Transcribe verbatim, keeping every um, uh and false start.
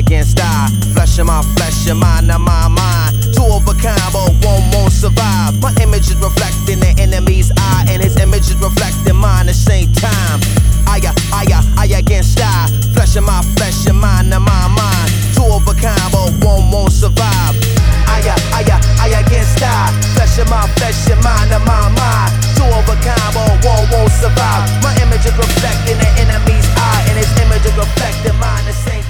against I. Flesh of my flesh, your mind of my mind. Two of a kind, but one won't survive. My image is reflecting the enemy's eye, and his image is reflecting mine at the same time. I, I, I against I. Flesh of my flesh, your mind of my mind. Two of a kind, but one won't survive. I, I, I against I. Flesh of my flesh, your mind of my mind. Two of a kind, but one won't survive. My image is reflecting the enemy's eye, and his image is reflecting mine at the same time.